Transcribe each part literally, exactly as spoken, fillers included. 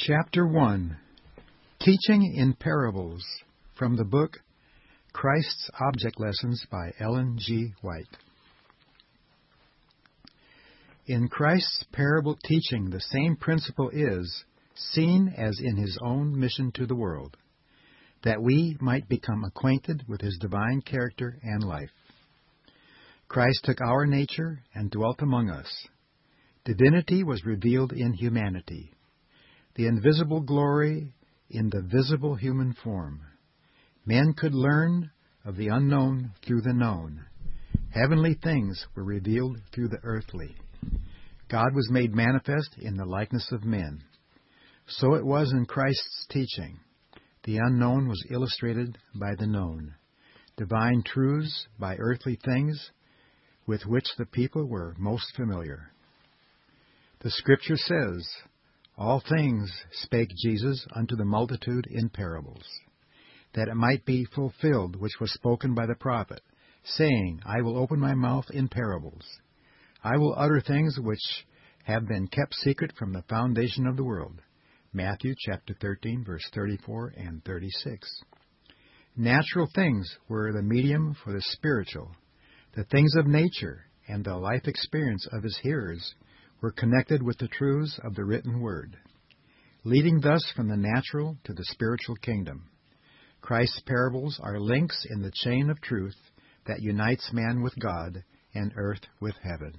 Chapter one. Teaching in Parables, from the book Christ's Object Lessons by Ellen G. White. In Christ's parable teaching, the same principle is seen as in his own mission to the world, that we might become acquainted with his divine character and life. Christ took our nature and dwelt among us. Divinity was revealed in humanity, the invisible glory in the visible human form. Men could learn of the unknown through the known. Heavenly things were revealed through the earthly. God was made manifest in the likeness of men. So it was in Christ's teaching. The unknown was illustrated by the known. Divine truths by earthly things with which the people were most familiar. The Scripture says, "All things spake Jesus unto the multitude in parables, that it might be fulfilled which was spoken by the prophet, saying, I will open my mouth in parables. I will utter things which have been kept secret from the foundation of the world." Matthew chapter thirteen, verse thirty-four and thirty-six. Natural things were the medium for the spiritual. The things of nature and the life experience of his hearers were connected with the truths of the written word, leading thus from the natural to the spiritual kingdom. Christ's parables are links in the chain of truth that unites man with God and earth with heaven.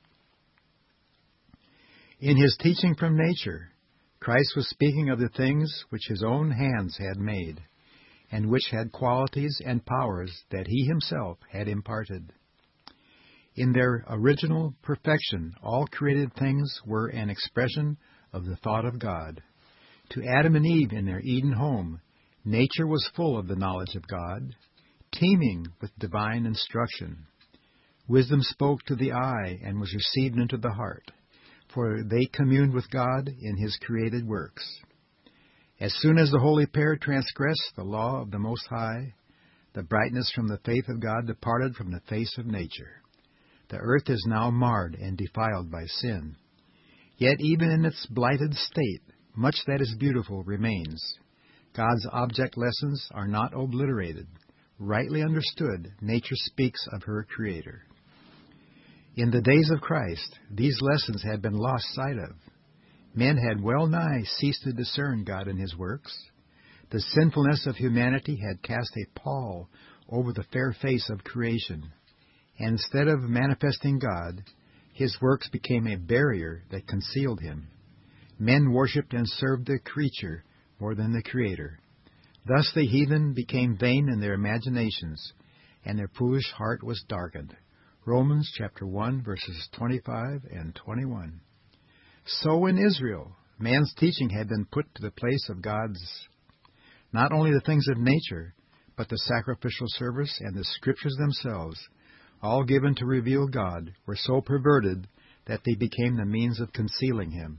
In his teaching from nature, Christ was speaking of the things which his own hands had made, and which had qualities and powers that he himself had imparted. In their original perfection, all created things were an expression of the thought of God. To Adam and Eve in their Eden home, nature was full of the knowledge of God, teeming with divine instruction. Wisdom spoke to the eye and was received into the heart, for they communed with God in his created works. As soon as the holy pair transgressed the law of the Most High, the brightness from the faith of God departed from the face of nature. The earth is now marred and defiled by sin. Yet even in its blighted state, much that is beautiful remains. God's object lessons are not obliterated. Rightly understood, nature speaks of her Creator. In the days of Christ, these lessons had been lost sight of. Men had well nigh ceased to discern God in his works. The sinfulness of humanity had cast a pall over the fair face of creation. And instead of manifesting God, his works became a barrier that concealed him. Men worshipped and served the creature more than the Creator. Thus the heathen became vain in their imaginations, and their foolish heart was darkened. Romans chapter one, verses twenty-five and twenty-one. So in Israel, man's teaching had been put to the place of God's. Not only the things of nature, but the sacrificial service and the Scriptures themselves, all given to reveal God, were so perverted that they became the means of concealing him.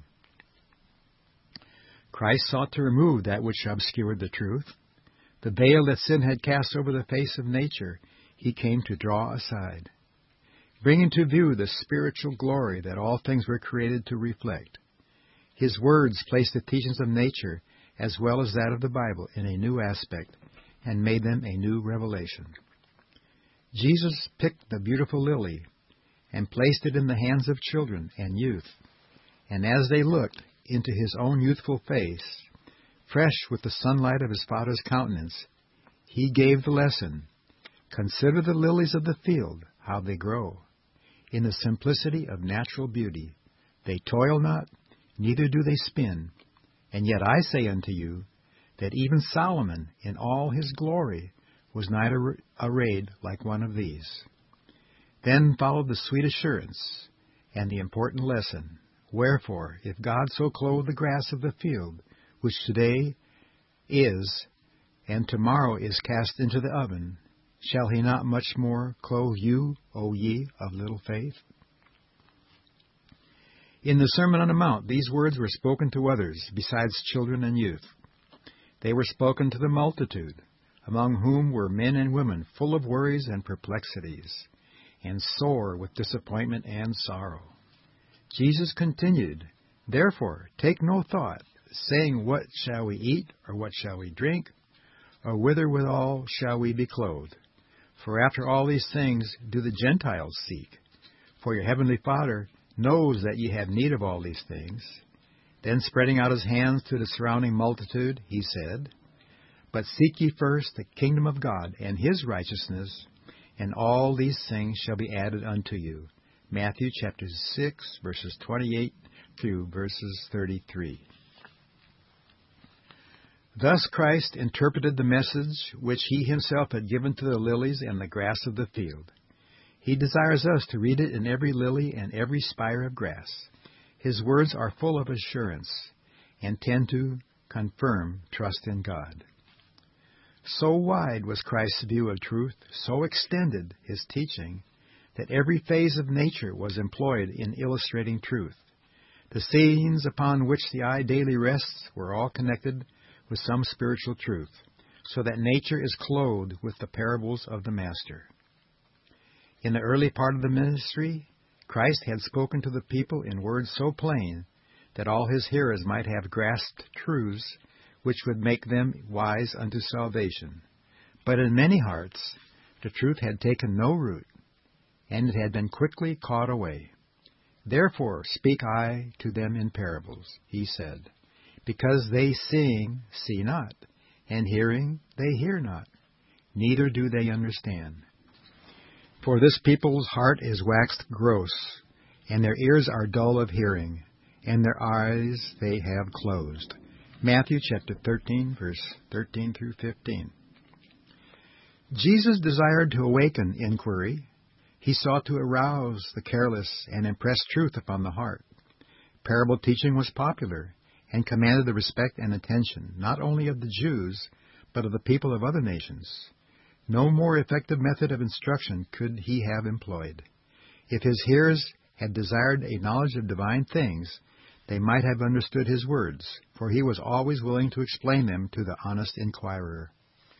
Christ sought to remove that which obscured the truth. The veil that sin had cast over the face of nature, he came to draw aside, bringing to view the spiritual glory that all things were created to reflect. His words placed the teachings of nature as well as that of the Bible in a new aspect and made them a new revelation. Jesus picked the beautiful lily and placed it in the hands of children and youth, and as they looked into his own youthful face, fresh with the sunlight of his Father's countenance, he gave the lesson, "Consider the lilies of the field, how they grow. In the simplicity of natural beauty, they toil not, neither do they spin. And yet I say unto you, that even Solomon in all his glory was not arrayed like one of these." Then followed the sweet assurance and the important lesson, "Wherefore, if God so clothe the grass of the field, which today is, and tomorrow is cast into the oven, shall he not much more clothe you, O ye of little faith?" In the Sermon on the Mount, these words were spoken to others besides children and youth. They were spoken to the multitude, among whom were men and women full of worries and perplexities, and sore with disappointment and sorrow. Jesus continued, "Therefore take no thought, saying, What shall we eat, or what shall we drink, or whither withal shall we be clothed? For after all these things do the Gentiles seek. For your heavenly Father knows that ye have need of all these things. Then spreading out his hands to the surrounding multitude, he said, But seek ye first the kingdom of God and his righteousness, and all these things shall be added unto you. Matthew chapter six, verses twenty-eight through verses thirty-three. Thus Christ interpreted the message which he himself had given to the lilies and the grass of the field. He desires us to read it in every lily and every spire of grass. His words are full of assurance and tend to confirm trust in God. So wide was Christ's view of truth, so extended his teaching, that every phase of nature was employed in illustrating truth. The scenes upon which the eye daily rests were all connected with some spiritual truth, so that nature is clothed with the parables of the Master. In the early part of the ministry, Christ had spoken to the people in words so plain that all his hearers might have grasped truths which would make them wise unto salvation. But in many hearts the truth had taken no root, and it had been quickly caught away. Therefore speak I to them in parables, he said, because they seeing see not, and hearing they hear not, neither do they understand. For this people's heart is waxed gross, and their ears are dull of hearing, and their eyes they have closed. Matthew chapter thirteen, verse thirteen through fifteen. Jesus desired to awaken inquiry. He sought to arouse the careless and impress truth upon the heart. Parable teaching was popular and commanded the respect and attention not only of the Jews, but of the people of other nations. No more effective method of instruction could he have employed. If his hearers had desired a knowledge of divine things, they might have understood his words, for he was always willing to explain them to the honest inquirer.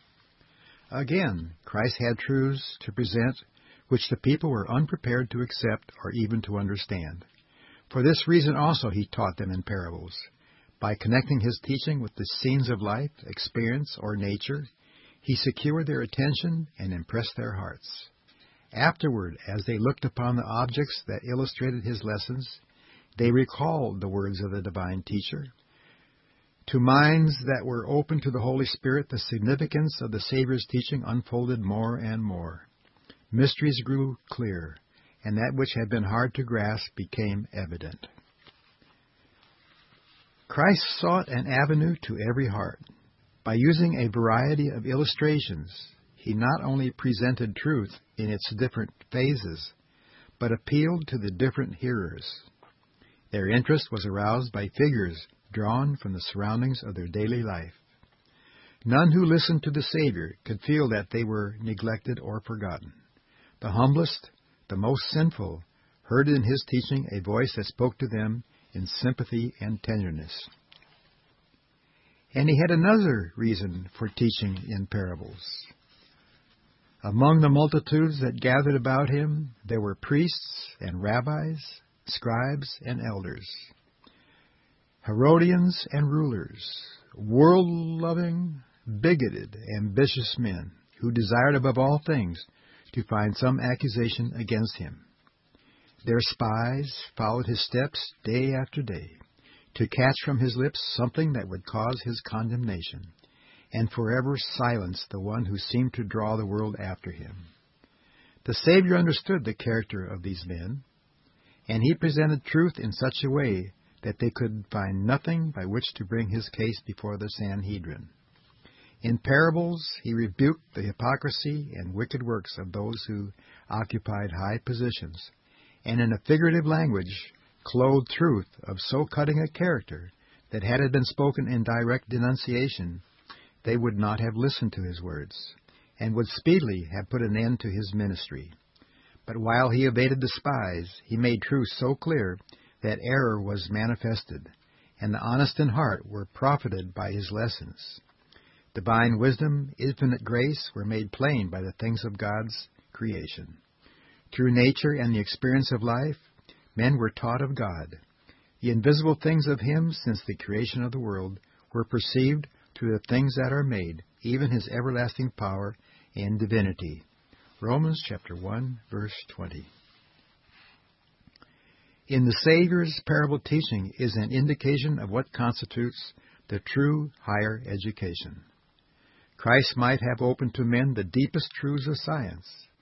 Again, Christ had truths to present which the people were unprepared to accept or even to understand. For this reason also he taught them in parables. By connecting his teaching with the scenes of life, experience, or nature, he secured their attention and impressed their hearts. Afterward, as they looked upon the objects that illustrated his lessons, they recalled the words of the divine teacher. To minds that were open to the Holy Spirit, the significance of the Savior's teaching unfolded more and more. Mysteries grew clear, and that which had been hard to grasp became evident. Christ sought an avenue to every heart. By using a variety of illustrations, he not only presented truth in its different phases, but appealed to the different hearers. Their interest was aroused by figures drawn from the surroundings of their daily life. None who listened to the Savior could feel that they were neglected or forgotten. The humblest, the most sinful, heard in his teaching a voice that spoke to them in sympathy and tenderness. And he had another reason for teaching in parables. Among the multitudes that gathered about him, there were priests and rabbis, scribes and elders, Herodians and rulers, world-loving, bigoted, ambitious men who desired above all things to find some accusation against him. Their spies followed his steps day after day to catch from his lips something that would cause his condemnation and forever silence the one who seemed to draw the world after him. The Savior understood the character of these men, and he presented truth in such a way that they could find nothing by which to bring his case before the Sanhedrin. In parables, he rebuked the hypocrisy and wicked works of those who occupied high positions, and in a figurative language clothed truth of so cutting a character that had it been spoken in direct denunciation, they would not have listened to his words, and would speedily have put an end to his ministry. But while he evaded the spies, he made truth so clear that error was manifested, and the honest in heart were profited by his lessons. Divine wisdom, infinite grace were made plain by the things of God's creation. Through nature and the experience of life, men were taught of God. The invisible things of him since the creation of the world were perceived through the things that are made, even his everlasting power and divinity. Romans chapter one, verse twenty. In the Savior's parable teaching is an indication of what constitutes the true higher education. Christ might have opened to men the deepest truths of science.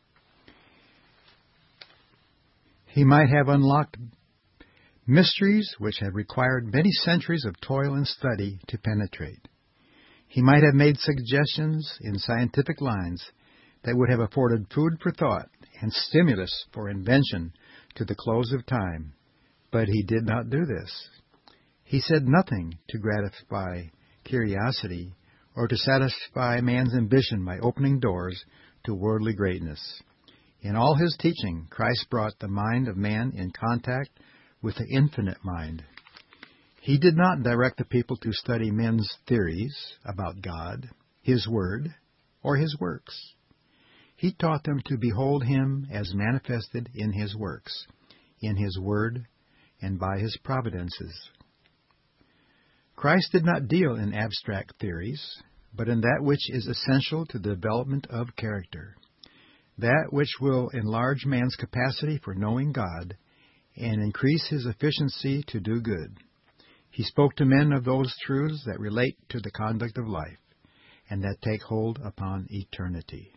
He might have unlocked mysteries which have required many centuries of toil and study to penetrate. He might have made suggestions in scientific lines that would have afforded food for thought and stimulus for invention to the close of time. But he did not do this. He said nothing to gratify curiosity or to satisfy man's ambition by opening doors to worldly greatness. In all his teaching, Christ brought the mind of man in contact with the infinite mind. He did not direct the people to study men's theories about God, His Word, or His works. He taught them to behold Him as manifested in His works, in His Word, and by His providences. Christ did not deal in abstract theories, but in that which is essential to the development of character, that which will enlarge man's capacity for knowing God and increase his efficiency to do good. He spoke to men of those truths that relate to the conduct of life and that take hold upon eternity.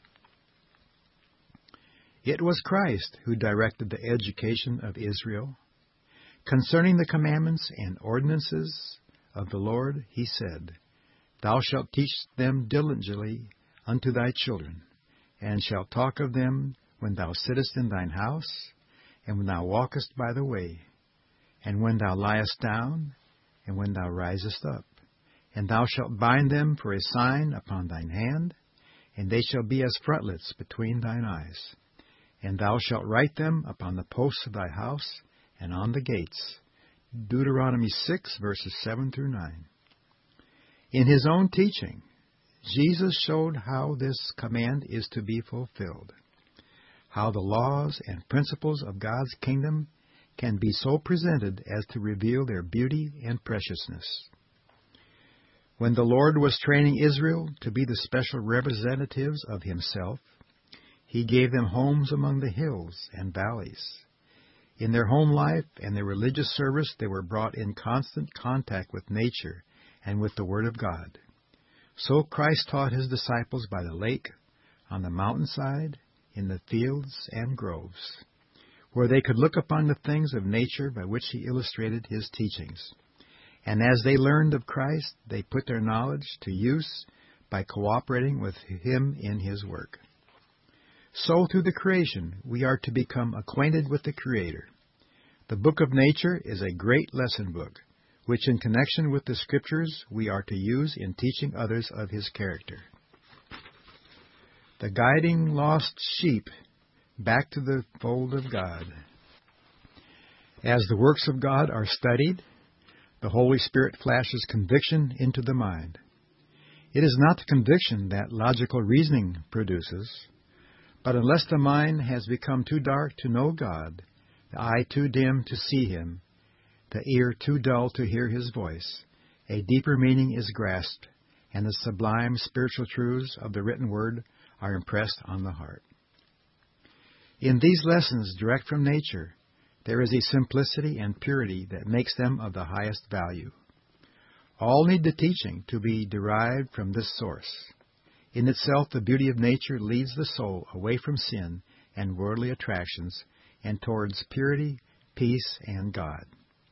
It was Christ who directed the education of Israel. Concerning the commandments and ordinances of the Lord, he said, Thou shalt teach them diligently unto thy children, and shalt talk of them when thou sittest in thine house, and when thou walkest by the way, and when thou liest down, and when thou risest up. And thou shalt bind them for a sign upon thine hand, and they shall be as frontlets between thine eyes. And thou shalt write them upon the posts of thy house, and on the gates. Deuteronomy six, verses seven through nine. In his own teaching, Jesus showed how this command is to be fulfilled, how the laws and principles of God's kingdom can be so presented as to reveal their beauty and preciousness. When the Lord was training Israel to be the special representatives of Himself, He gave them homes among the hills and valleys. In their home life and their religious service, they were brought in constant contact with nature and with the Word of God. So Christ taught His disciples by the lake, on the mountainside, in the fields and groves, where they could look upon the things of nature by which He illustrated His teachings. And as they learned of Christ, they put their knowledge to use by cooperating with Him in His work. So through the creation, we are to become acquainted with the Creator. The book of nature is a great lesson book, which in connection with the Scriptures we are to use in teaching others of His character. The guiding lost sheep back to the fold of God. As the works of God are studied, the Holy Spirit flashes conviction into the mind. It is not the conviction that logical reasoning produces, but unless the mind has become too dark to know God, the eye too dim to see Him, the ear too dull to hear His voice, a deeper meaning is grasped, and the sublime spiritual truths of the written Word are impressed on the heart. In these lessons, direct from nature, there is a simplicity and purity that makes them of the highest value. All need the teaching to be derived from this source. In itself, the beauty of nature leads the soul away from sin and worldly attractions and towards purity, peace, and God.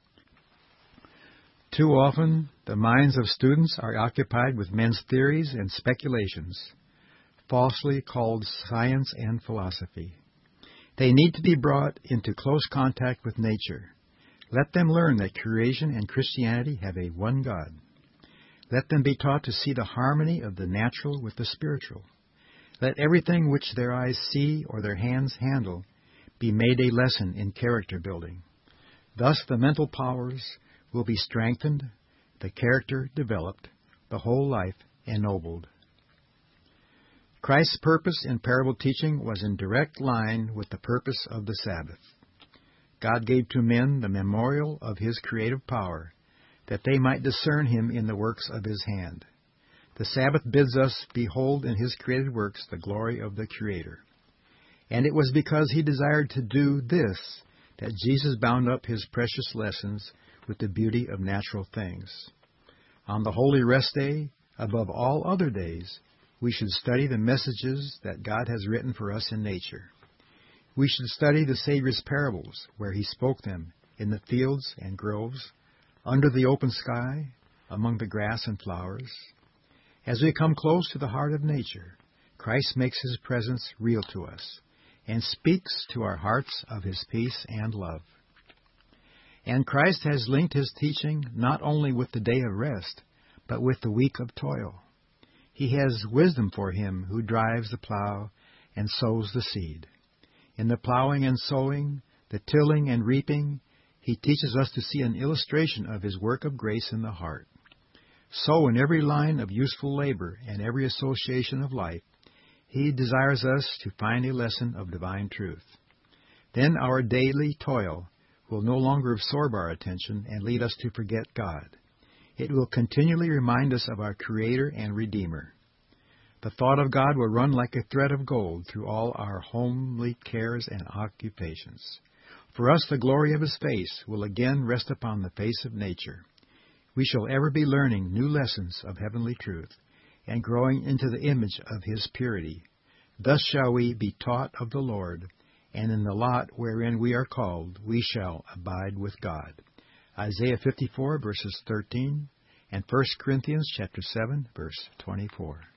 Too often, the minds of students are occupied with men's theories and speculations, falsely called science and philosophy. They need to be brought into close contact with nature. Let them learn that creation and Christianity have a one God. Let them be taught to see the harmony of the natural with the spiritual. Let everything which their eyes see or their hands handle be made a lesson in character building. Thus the mental powers will be strengthened, the character developed, the whole life ennobled. Christ's purpose in parable teaching was in direct line with the purpose of the Sabbath. God gave to men the memorial of His creative power, that they might discern Him in the works of His hand. The Sabbath bids us behold in His created works the glory of the Creator. And it was because He desired to do this that Jesus bound up His precious lessons with the beauty of natural things. On the holy rest day, above all other days, we should study the messages that God has written for us in nature. We should study the Savior's parables, where He spoke them in the fields and groves, under the open sky, among the grass and flowers. As we come close to the heart of nature, Christ makes His presence real to us and speaks to our hearts of His peace and love. And Christ has linked His teaching not only with the day of rest, but with the week of toil. He has wisdom for him who drives the plow and sows the seed. In the plowing and sowing, the tilling and reaping, He teaches us to see an illustration of His work of grace in the heart. So in every line of useful labor and every association of life, He desires us to find a lesson of divine truth. Then our daily toil will no longer absorb our attention and lead us to forget God. It will continually remind us of our Creator and Redeemer. The thought of God will run like a thread of gold through all our homely cares and occupations. For us, the glory of His face will again rest upon the face of nature. We shall ever be learning new lessons of heavenly truth and growing into the image of His purity. Thus shall we be taught of the Lord, and in the lot wherein we are called, we shall abide with God. Isaiah fifty-four, verses thirteen, and First Corinthians chapter seven, verse twenty-four.